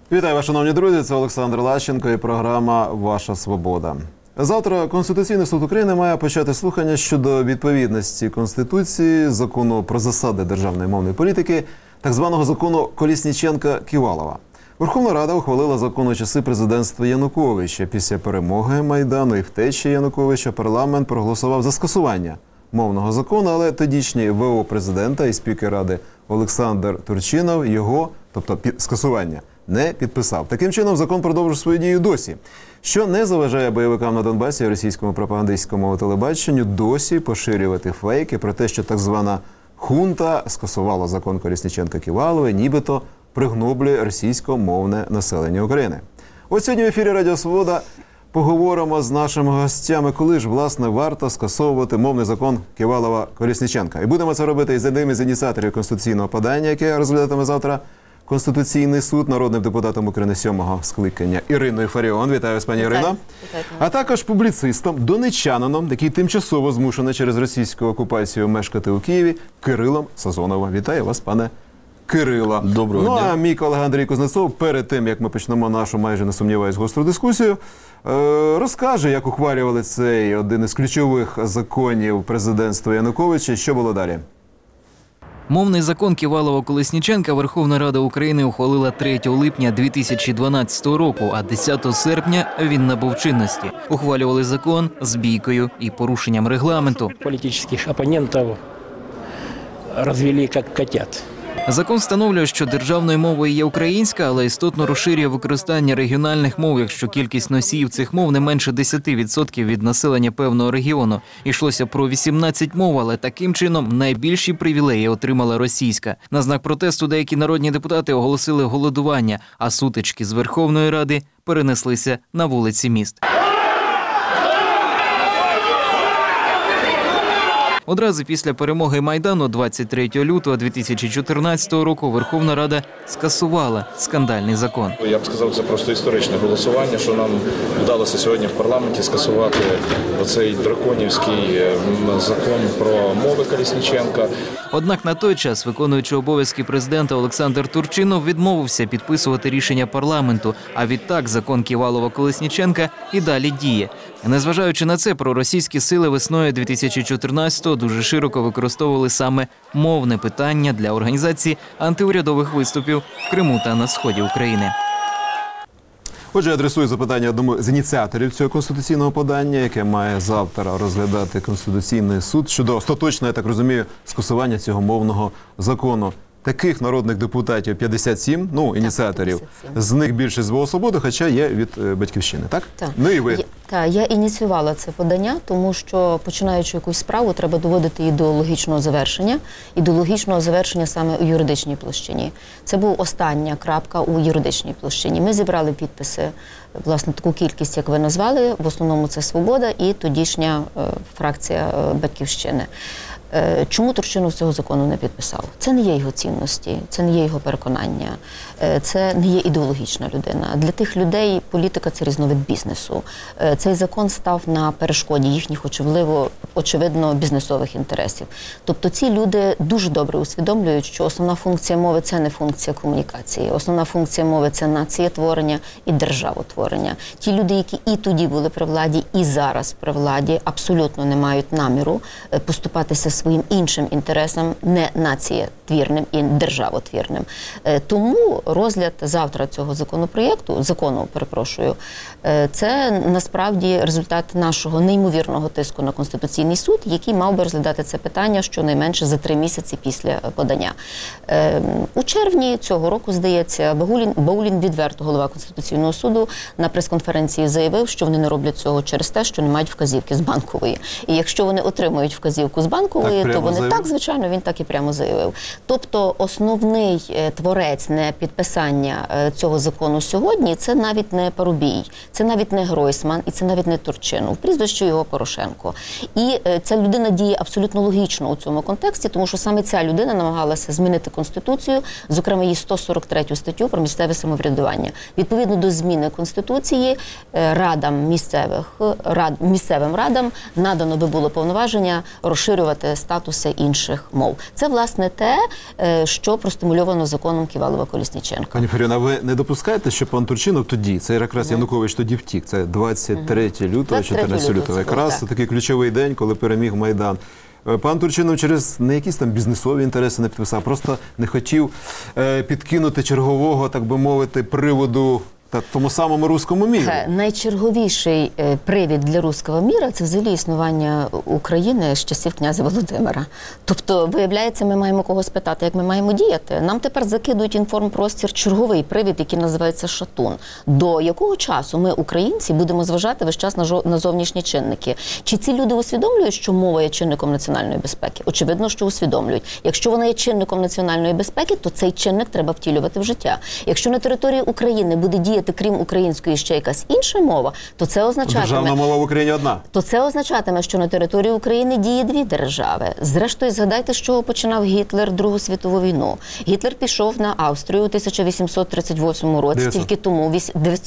Вітаю вас, шановні друзі, це Олександр Лащенко і програма «Ваша свобода». Завтра Конституційний суд України має почати слухання щодо відповідності Конституції, закону про засади державної мовної політики, так званого закону Колесніченка-Ківалова. Верховна Рада ухвалила закон у часи президентства Януковича. Після перемоги Майдану і втечі Януковича парламент проголосував за скасування мовного закону, але тодішній ВО президента і спікер Ради Олександр Турчинов його, тобто скасування, не підписав. Таким чином, закон продовжує свою дію досі, що не заважає бойовикам на Донбасі і російському пропагандистському телебаченню досі поширювати фейки про те, що так звана хунта скасувала закон Колесніченка-Ківалова, нібито пригноблює російськомовне населення України. Ось сьогодні в ефірі Радіо Свобода поговоримо з нашими гостями, коли ж, власне, варто скасовувати мовний закон Ківалова-Колесніченка. І будемо це робити із одним із ініціаторів конституційного подання, яке розглядатиме завтра Конституційний суд, народним депутатом України 7-го скликання Іриною Фаріон. Вітаю вас, пані Ірино. А також публіцистом, донеччанином, який тимчасово змушений через російську окупацію мешкати у Києві, Кирилом Сазоновим. Вітаю вас, пане Кирило. Доброго дня. Ну, а мій колега Андрій Кузнецов, перед тим, як ми почнемо нашу, майже не сумніваюсь, гостру дискусію, розкаже, як ухвалювали цей один із ключових законів президентства Януковича, що було далі. Мовний закон Ківалова-Колесніченка Верховна Рада України ухвалила 3 липня 2012 року, а 10 серпня він набув чинності. Ухвалювали закон з бійкою і порушенням регламенту. Політичних опонентів розвели як котят. Закон встановлює, що державною мовою є українська, але істотно розширює використання регіональних мов, якщо кількість носіїв цих мов не менше 10% від населення певного регіону. Йшлося про 18 мов, але таким чином найбільші привілеї отримала російська. На знак протесту деякі народні депутати оголосили голодування, а сутички з Верховної Ради перенеслися на вулиці міст. Одразу після перемоги Майдану 23 лютого 2014 року Верховна Рада скасувала скандальний закон. Я б сказав, це просто історичне голосування, що нам вдалося сьогодні в парламенті скасувати оцей драконівський закон про мови Колесніченка. Однак на той час виконуючий обов'язки президента Олександр Турчинов відмовився підписувати рішення парламенту, а відтак закон Ківалова-Колесніченка і далі діє. Незважаючи на це, проросійські сили весною 2014-го дуже широко використовували саме мовне питання для організації антиурядових виступів в Криму та на сході України. Отже, я адресую запитання одному з ініціаторів цього конституційного подання, яке має завтра розглядати Конституційний суд щодо остаточного, я так розумію, скасування цього мовного закону. Таких народних депутатів 57, ініціаторів, з них більшість з ВО «Свобода», хоча є від «Батьківщини», так? Так. Ну і ви. Я ініціювала це подання, тому що, починаючи якусь справу, треба доводити її до логічного завершення саме у юридичній площині. Це була остання крапка у юридичній площині. Ми зібрали підписи, власне, таку кількість, як ви назвали, в основному це «Свобода» і тодішня фракція «Батьківщини». Чому Турчинов цього закону не підписав? Це не є його цінності, це не є його переконання, це не є ідеологічна людина. Для тих людей політика – це різновид бізнесу. Цей закон став на перешкоді їхніх, очевидно, бізнесових інтересів. Тобто ці люди дуже добре усвідомлюють, що основна функція мови – це не функція комунікації. Основна функція мови – це націєтворення і державотворення. Ті люди, які і тоді були при владі, і зараз при владі, абсолютно не мають наміру поступатися своїм іншим інтересам, не націєтвірним і державотвірним. Тому розгляд завтра цього закону, це насправді результат нашого неймовірного тиску на Конституційний суд, який мав би розглядати це питання щонайменше за 3 місяці після подання. У червні цього року, здається, Баулін відверто, голова Конституційного суду, на прес-конференції заявив, що вони не роблять цього через те, що не мають вказівки з Банкової. І якщо вони отримують вказівку з Банкової, то вони заявив? Так, звичайно, він так і прямо заявив. Тобто основний творець непідписання цього закону сьогодні – це навіть не Парубій, це навіть не Гройсман і це навіть не Турчинов, прізвище його Порошенко. І ця людина діє абсолютно логічно у цьому контексті, тому що саме ця людина намагалася змінити Конституцію, зокрема її 143 статтю про місцеве самоврядування. Відповідно до зміни Конституції місцевим радам надано би було повноваження розширювати статуси інших мов. Це, власне, те, що простимульовано законом Ківалова-Колісніченка. Пані Фаріона, ви не допускаєте, що пан Турчинов тоді, це якраз Янукович тоді втік, це 23 лютого, 14 лютого, це якраз було, так. такий ключовий день, коли переміг Майдан. Пан Турчинов через не якісь там бізнесові інтереси не підписав, просто не хотів підкинути чергового, так би мовити, приводу тому самому руському міру. Найчерговіший привід для руського міра – це взагалі існування України з часів князя Володимира. Тобто, виявляється, ми маємо когось питати, як ми маємо діяти. Нам тепер закидують інформпростір черговий привід, який називається шатун. До якого часу ми, українці, будемо зважати весь час на зовнішні чинники? Чи ці люди усвідомлюють, що мова є чинником національної безпеки? Очевидно, що усвідомлюють. Якщо вона є чинником національної безпеки, то цей чинник треба втілювати в життя. Якщо на території України буде діяти, крім української, ще якась інша мова, то це означатиме... Державна мова в Україні одна. То це означатиме, що на території України діє дві держави. Зрештою, згадайте, з чого починав Гітлер Другу світову війну. Гітлер пішов на Австрію у 1838 році, тільки тому, у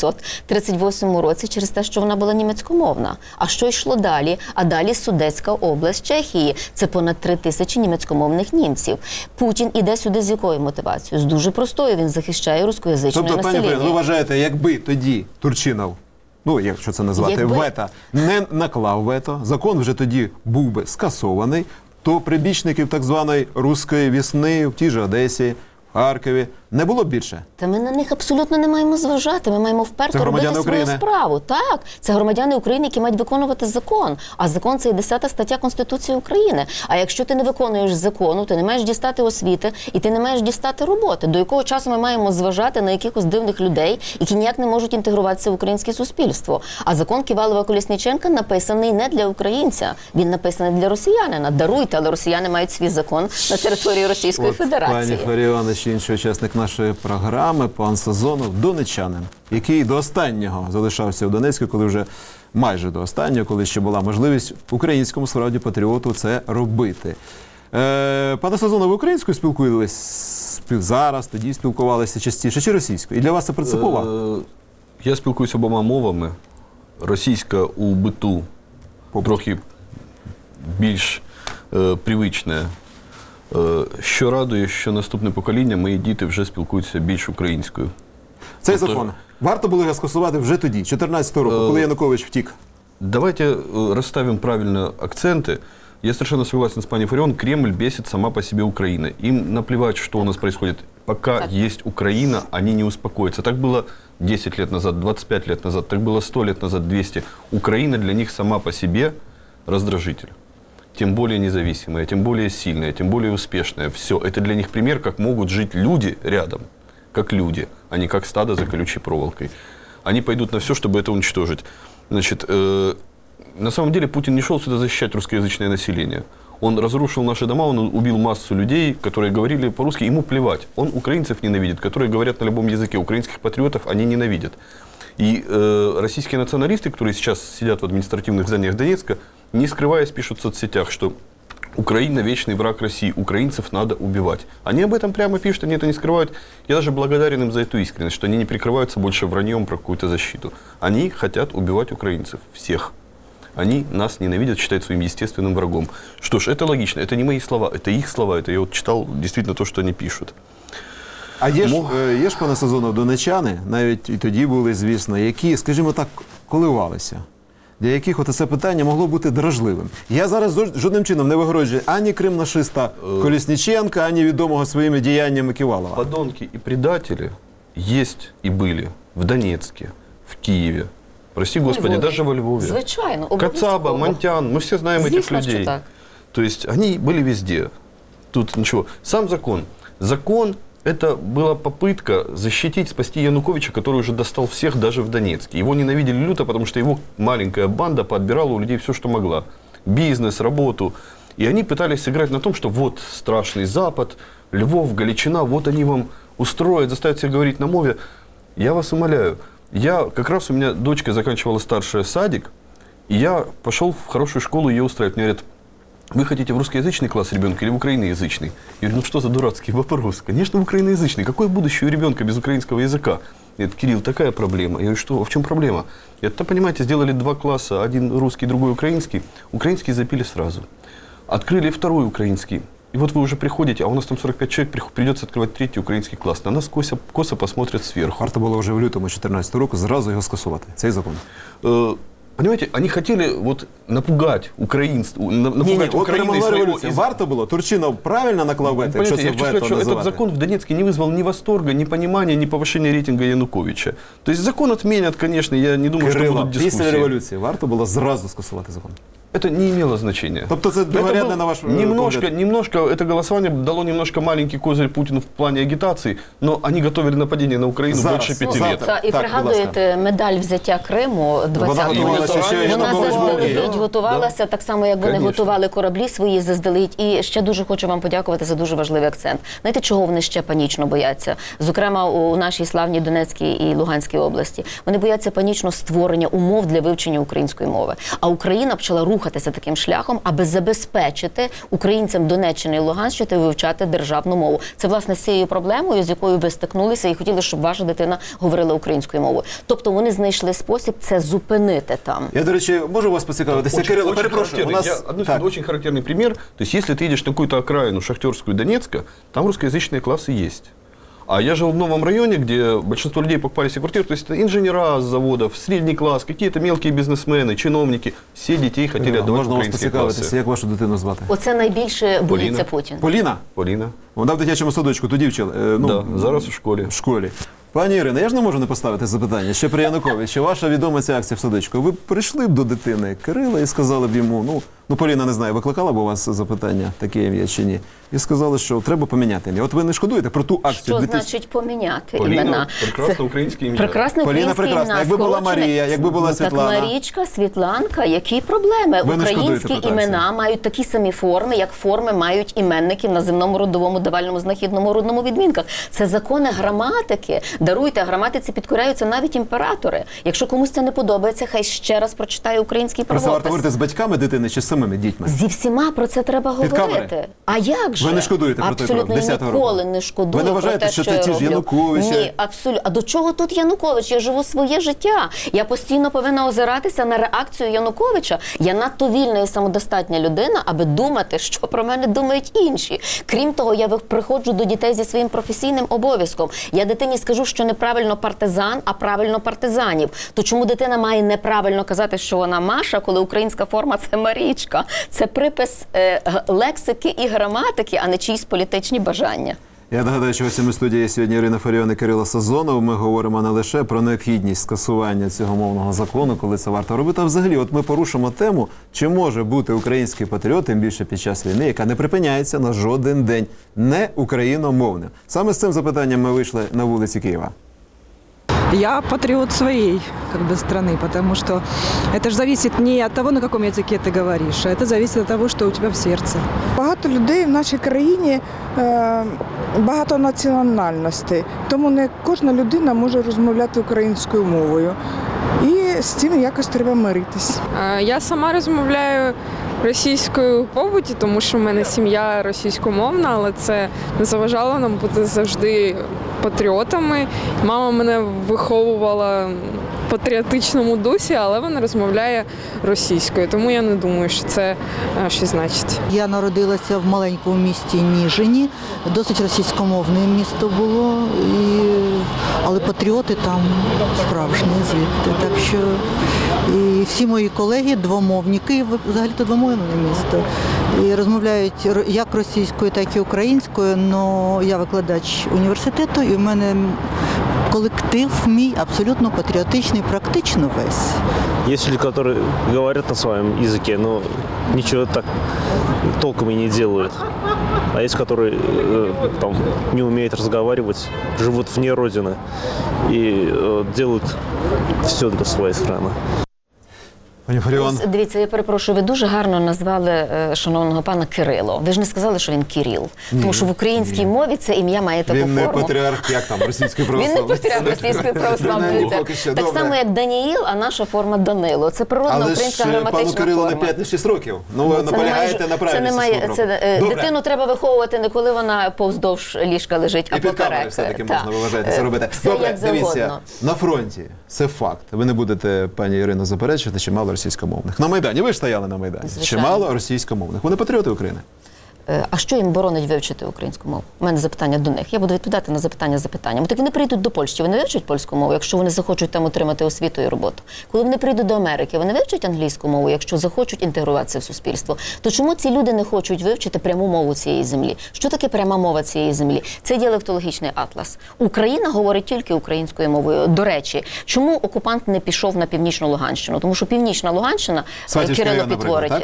1938 році, через те, що вона була німецькомовна. А що йшло далі? А далі Судетська область Чехії. Це понад 3000 німецькомовних німців. Путін іде сюди з якою мотивацією? З дуже простою. Він захищає рускоязичне Тобто, пані населення. Фаріона, ви вважаєте, якби тоді Турчинов, ну, якщо це назвати, вето, не наклав вето, закон вже тоді був би скасований, то прибічників так званої руської весни в тій же Одесі, в Харкові не було більше. Та ми на них абсолютно не маємо зважати. Ми маємо вперто робити свою України. справу. Так, це громадяни України, які мають виконувати закон. А закон – це і 10 стаття Конституції України. А якщо ти не виконуєш закону, ти не маєш дістати освіти і ти не маєш дістати роботи. До якого часу ми маємо зважати на якихось дивних людей, які ніяк не можуть інтегруватися в українське суспільство? А закон Ківалова-Колісніченка написаний не для українця. Він написаний для росіянина. Даруйте, але росіяни мають свій закон на території Російської Федерації. Пані Фаріона, ще інший учасник нашої програми, пан Сазонов, донеччанин, який до останнього залишався в Донецьку, коли вже майже до останнього, коли ще була можливість українському справді патріоту це робити. Пане Сазонов, ви українською спілкуєтесь зараз, тоді спілкувалися частіше, чи російською? І для вас це принципово? Я спілкуюся обома мовами. Російська у биту трохи більш привична. Що радує, що наступне покоління, мої діти вже спілкуються більш українською. Цей закон варто було його скасувати вже тоді, 2014 року, коли Янукович втік. Давайте расставим правильно акценты. Я совершенно согласен с пани Фарион, Кремль бесит сама по себе Украина. Им наплевать, что у нас происходит. Пока есть Украина, они не успокоятся. Так было 10 лет назад, 25 лет назад, так было 100 лет назад, 200. Украина для них сама по себе раздражитель. Тем более независимая, тем более сильная, тем более успешная. Все. Это для них пример, как могут жить люди рядом, как люди, а не как стадо за колючей проволокой. Они пойдут на все, чтобы это уничтожить. Значит, на самом деле Путин не шел сюда защищать русскоязычное население. Он разрушил наши дома, он убил массу людей, которые говорили по-русски. Ему плевать. Он украинцев ненавидит, которые говорят на любом языке. Украинских патриотов они ненавидят. И российские националисты, которые сейчас сидят в административных зданиях Донецка, не скрываясь, пишут в соцсетях, что Украина – вечный враг России, украинцев надо убивать. Они об этом прямо пишут, они это не скрывают. Я даже благодарен им за эту искренность, что они не прикрываются больше враньем про какую-то защиту. Они хотят убивать украинцев, всех. Они нас ненавидят, считают своим естественным врагом. Что ж, это логично, это не мои слова, это их слова, это я вот читал действительно то, что они пишут. А є ж, пане Сазонов, донеччани, навіть і тоді були, звісно, які, скажімо так, коливалися, для яких це питання могло бути дражливим. Я зараз жодним чином не вигороджую ані кримнашиста Колісніченка, ані відомого своїми діяннями Ківалова. Подонки и предатели есть и были в Донецке, в Киеве, прости господи, даже во Львове. Звичайно, Кацаба, Монтян, мы все знаем Звісно, этих людей. що так. То есть они были везде. Тут ничего. Сам закон. Закон – это была попытка защитить, спасти Януковича, который уже достал всех даже в Донецке. Его ненавидели люто, потому что его маленькая банда подбирала у людей все, что могла. Бизнес, работу. И они пытались сыграть на том, что вот страшный Запад, Львов, Галичина, вот они вам устроят, заставят всех говорить на мове. Я вас умоляю, как раз у меня дочка заканчивала старший садик, и я пошел в хорошую школу ее устраивать. Мне говорят, вы хотите в русскоязычный класс ребенка или в украиноязычный? Я говорю, ну что за дурацкий вопрос? Конечно, в украиноязычный. Какое будущее у ребенка без украинского языка? Говорит, Кирилл, такая проблема. Я говорю, что, а в чем проблема? Я говорю, понимаете, сделали 2 класса, один русский, другой украинский. Украинский запили сразу. Открыли второй украинский. И вот вы уже приходите, а у нас там 45 человек, придется открывать третий украинский класс. На нас косо посмотрят сверху. Варто було вже в лютому 2014 року зразу його скасувати, цей закон. Понимаете, они хотели вот напугать украинцев, напугать от Украину и перемогла своего... революція. Варто було? Турчинов правильно наклав вето, якщо Понимаете, це я хочу вето сказать, что этот називати? закон в Донецке не вызвал ни восторга, ни понимания, ни повышения рейтинга Януковича. То есть закон отменят, конечно, я не думаю, что Кирило, будут після дискуссии. революції варто було зразу скасувати закон? Это не имело значения. Тобто це Это другорядне был на ваш немножко, это голосование дало немножко маленький козырь Путину в плане агитации, но они готовили нападение на Украину Зараз, больше 5 завтра. лет. Та, і Так, пригадуєте медаль взяття Криму 20-го готувалася року. ще Вона Янукович був. заздалегідь готувалася, так само, як вони Конечно. готували кораблі свої заздалегідь. І ще дуже хочу вам подякувати за дуже важливий акцент. Знаєте, чого вони ще панічно бояться? Зокрема, у нашій славній Донецькій і Луганській області. Вони бояться панічно створення умов для вивчення української мови. А Україна почала рухатися таким шляхом, аби забезпечити українцям Донеччини і Луганщини вивчати державну мову. Це, власне, з цією проблемою, з якою ви стикнулися і хотіли, щоб ваша дитина говорила українською мовою. Тобто вони знайшли спосіб це зупинити там. Я, до речі, можу вас поцікавитися. Кирило, перепрошую. У характерный. нас... Я, одну секунду, очень характерный пример. То есть, если ты едешь на какую-то окраину шахтерскую Донецка, там русскоязычные классы есть. А я жил в новом районе, где большинство людей покупали себе квартиру, то есть это инженера с заводов, средний класс, какие-то мелкие бизнесмены, чиновники. Все детей хотели отдавать в Можна вас украинские поцікавитися, классы. як вашу дитину звати? Оце найбільше боїться Поліна. Путін. Поліна? Полина. Вона в дитячому садочку, тоді вчила. Да, зараз у школі. В школі. Пані Ірино, я ж не можу не поставити запитання. Ще при Януковичі, ваша відома ця акція в садочку. Ви б прийшли б до дитини Кирила і сказали б йому, ну Поліна, не знаю, викликала б у вас запитання, таке ім'я чи ні, і сказали, що треба поміняти ім'я. От ви не шкодуєте про ту акцію? Що значить поміняти Поліна, імена? прекрасно українське ім'я. Прекрасне Поліна українське прекрасна. ім'я. Якби була скорочене. Марія, якби була Світлана. Так Марічка, Світланка, які проблеми? Ви не шкодуєте Українські про імена акцію? мають такі самі форми, як форми мають іменники в наземному, родовому, давальному, знахідному, родному відмінках. Це закони граматики. Даруйте, граматиці підкоряються навіть імператори. Якщо комусь це не подобається, хай ще раз прочитає український Про це варто правопис. говорити з батьками дитини чи з самими дітьми? Зі всіма про це треба Під камери? говорити. А як же? Ви не шкодуєте про той Абсолютно, крок я 10-го року? ніколи не шкодую Ви не вважаєте, про те, що що це я ті ж роблю? Януковичі? Ні, абсолютно. А до чого тут Янукович? Я живу своє життя. Я постійно повинна озиратися на реакцію Януковича. Я надто вільна і самодостатня людина, аби думати, що про мене думають інші. Крім того, я приходжу до дітей зі своїм професійним обов'язком. Я дитині скажу, що неправильно партизан, а правильно партизанів. То чому дитина має неправильно казати, що вона Маша, коли українська форма – це Марічка? Це припис лексики і граматики, а не чиїсь політичні бажання. Я нагадаю, що гостями студії є сьогодні Ірина Фаріон і Кирило Сазонов. Ми говоримо не лише про необхідність скасування цього мовного закону, коли це варто робити, а взагалі от ми порушимо тему, чи може бути український патріот, тим більше під час війни, яка не припиняється на жоден день, не україномовним. Саме з цим запитанням ми вийшли на вулиці Києва. Я патриот своей страны, потому что это же зависит не от того, на каком языке ты говоришь, а это зависит от того, что у тебя в сердце. Багато людей в нашій країні, багато національностей, тому не кожна людина може розмовляти українською мовою. І з цим якось треба миритись. Я сама розмовляю російською в побуті, тому що в мене сім'я російськомовна, але це не заважало нам бути завжди патріотами. Мама мене виховувала в патріотичному дусі, але вона розмовляє російською, тому я не думаю, що це щось значить. Я народилася в маленькому місті Ніжині, досить російськомовне місто було, але патріоти там справжні звідти. Так що і всі мої колеги двомовні, Київ взагалі-то двомовне місто, і розмовляють як російською, так і українською, але я викладач університету, і в мене колектив мій абсолютно патріотичний, практично весь. Есть люди, которые говорят на своем языке, но ничего так толком и не делают. А есть, которые там не умеют разговаривать, живут вне родины и делают все для своей страны. Пані Фаріон. Дивіться, я перепрошую, ви дуже гарно назвали шановного пана Кирило. Ви ж не сказали, що він Кіріл. Тому що в українській мові це ім'я має таку Він форму. не патріарх, як там, російської Він не православної. патріарх російської православної церкви. Так само, як Даніїл, а наша форма Данило. Це природна Але українська ж граматична пану Кирилу форма. не 5-6 років. Ну, ви наполягаєте на правильності. Дитину треба виховувати не коли вона повздовж ліжка лежить, а І під камери поперек. все-таки Так. можна, ви вважаєте, це робити. Все Добре, як дивіться, завгодно. на фронті це факт. Ви не будете, пані Ірино, заперечувати, чимало російськомовних. На Майдані, ви ж стояли на Майдані. Звичайно. Чимало російськомовних. Вони патріоти України. А що їм боронить вивчити українську мову? У мене запитання до них. Я буду відповідати на запитання запитанням. Так вони прийдуть до Польщі, вони вивчать польську мову, якщо вони захочуть там отримати освіту і роботу. Коли вони прийдуть до Америки, вони вивчать англійську мову, якщо захочуть інтегруватися в суспільство. То чому ці люди не хочуть вивчити пряму мову цієї землі? Що таке пряма мова цієї землі? Це діалектологічний атлас. Україна говорить тільки українською мовою. До речі, чому окупант не пішов на Північну Луганщину? Тому що Північна Луганщина, Кирило підтвердить,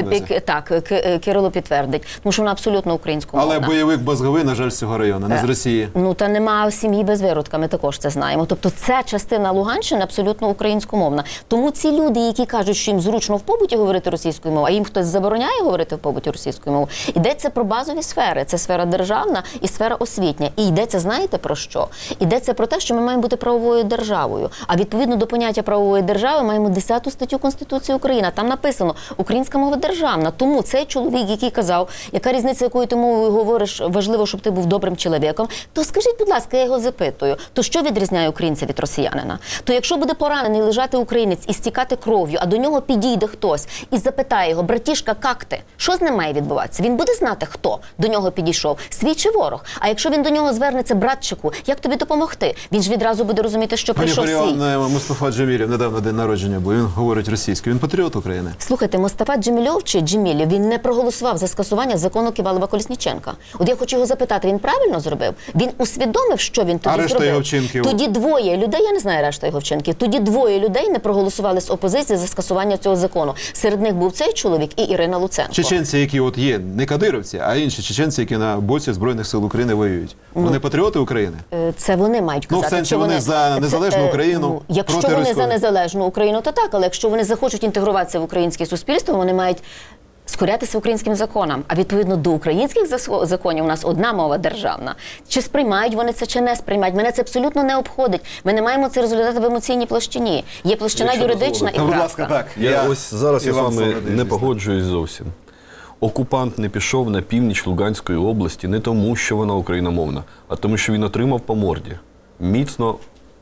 Кирило підтвердить, тому що вона абсолютно українськомовна. Але бойовик Мозговий, на жаль, з цього району, не з Росії. Ну, та нема сім'ї без виродка, ми також це знаємо. Тобто ця частина Луганщини абсолютно українськомовна. Тому ці люди, які кажуть, що їм зручно в побуті говорити російською мовою, а їм хтось забороняє говорити в побуті російською мовою, йдеться про базові сфери. Це сфера державна і сфера освітня. І йдеться, знаєте про що? Йдеться про те, що ми маємо бути правовою державою. А відповідно до поняття правової держави маємо 10 статтю Конституції України. Там написано «Українська мова державна». Тому цей чоловік, який казав, яка різниця, якою ти мовою говориш, важливо, щоб ти був добрим чоловіком, то скажіть, будь ласка, я його запитую, то що відрізняє українця від росіянина? То якщо буде поранений лежати українець і стікати кров'ю, а до нього підійде хтось і запитає його: братішка, як ти? Що з ним має відбуватися? Він буде знати, хто до нього підійшов, свій чи ворог. А якщо він до нього звернеться: братчику, як тобі допомогти? Він ж відразу буде розуміти, що прийшов свій. Мустафа Джемілєв, недавно день народження був, він говорить російською, він патріот України. Слухайте, Мустафа Джемілєв чи Джемілєв, він не проголосував за скасування закону Ківалова-Колесніченка. От я хочу його запитати, він правильно зробив? Він усвідомив, що він тоді решта зробив? Його вчинків? Тоді двоє людей, я не знаю решта його вчинків, тоді двоє людей не проголосували з опозиції за скасування цього закону. Серед них був цей чоловік і Ірина Луценко. Чеченці, які от є, не кадирівці, а інші чеченці, які на боці Збройних сил України воюють. Вони патріоти України? Це вони мають казати. Ну, в сенсі вони за незалежну Україну, якщо проти вони руської. за незалежну Україну, то так, але якщо вони захочуть інтегруватися в українське суспільство, вони мають скорятися українським законам. А відповідно до українських законів у нас одна мова державна. Чи сприймають вони це, чи не сприймають? Мене це абсолютно не обходить. Ми не маємо це розглядати в емоційній площині. Є площина юридична і Будь практика. ласка, так. Ось зараз я з вами не погоджуюсь. погоджуюсь зовсім. Окупант не пішов на північ Луганської області не тому, що вона україномовна, а тому, що він отримав по морді. Міцно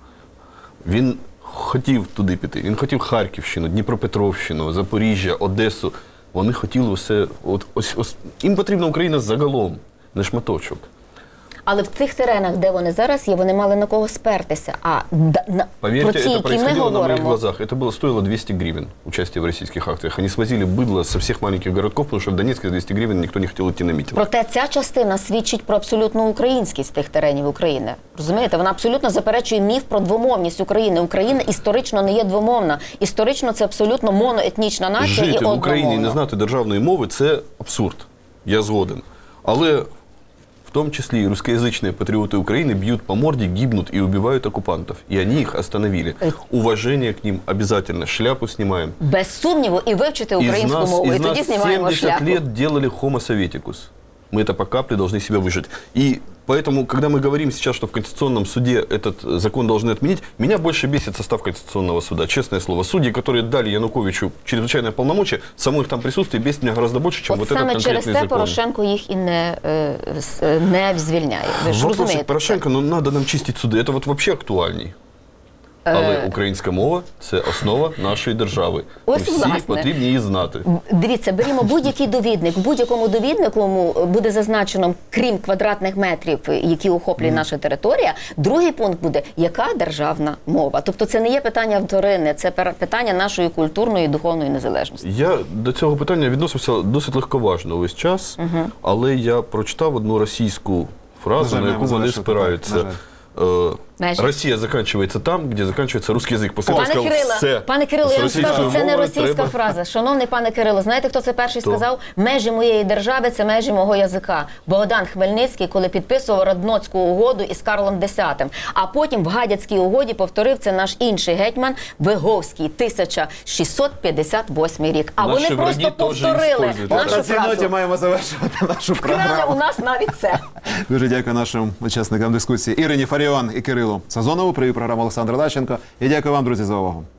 він хотів туди піти. Він хотів Харківщину, Дніпропетровщину, Запоріжжя, Одесу. Вони хотіли усе. Ось їм потрібна Україна загалом, не шматочок. Але в цих теренах, де вони зараз є, вони мали на кого спертися. А Поверьте, про ці, это які ми происходило на моих говоримо, глазах. Это стоило 200 гривен, участие в российских акциях. Они свозили быдло со всех маленьких городков, потому что в Донецке за 200 гривен никто не хотел идти на митинг. проте ця частина свідчить про абсолютну українськість тих теренів України. Розумієте? Вона абсолютно заперечує міф про двомовність України. Україна історично не є двомовна. Історично це абсолютно моноетнічна нація і Жити в одномовна. Україні і не знати державної мови – це абсурд. Я згоден. Але в том числе и русскоязычные патриоты Украины бьют по морде, гибнут и убивают оккупантов. И они их остановили. Уважение к ним обязательно. Шляпу снимаем. Без сумніву і вивчити українську мову. І тоді знімаємо 70 шляпу. лет делали Homo Советicus. Мы это по капле должны себя выжить. И поэтому, когда мы говорим сейчас, что в Конституционном суде этот закон должны отменить, меня больше бесит состав Конституционного суда, честное слово. Судьи, которые дали Януковичу чрезвычайное полномочия, само их там присутствие бесит меня гораздо больше, чем От вот этот саме конкретный через те закон. Порошенко їх і не звільняє. Ви ж Вопросы розумієте? Порошенко, ну надо нам чистить суди. Это вот вообще актуальней. Але українська мова – це основа нашої держави. Ось, Всі власне. потрібні її знати. Дивіться, берімо будь-який довідник. В будь-якому довіднику буде зазначено, крім квадратних метрів, які охоплює наша територія, другий пункт буде, яка державна мова. Тобто це не є питання вторинне, це питання нашої культурної і духовної незалежності. Я до цього питання відносився досить легковажно весь час, але я прочитав одну російську фразу, на яку вони спираються. Росія закінчується там, де закінчується русский язик. Пане Кирило, я вам скажу, це не російська фраза. Шановний пане Кирило, знаєте, хто це перший сказав? Межі моєї держави – це межі мого язика. Богдан Хмельницький, коли підписував Радноцьку угоду із Карлом X. А потім в Гадяцькій угоді повторив це наш інший гетьман Виговський, 1658 рік. А вони просто повторили нашу фразу. Маємо завершувати нашу Вкрали програму. у нас навіть це. Дуже дякую нашим учасникам дискусії Ірині Фаріон і Кирилу Сазонову. Привів програму Олександр Лащенко. І дякую вам, друзі, за увагу.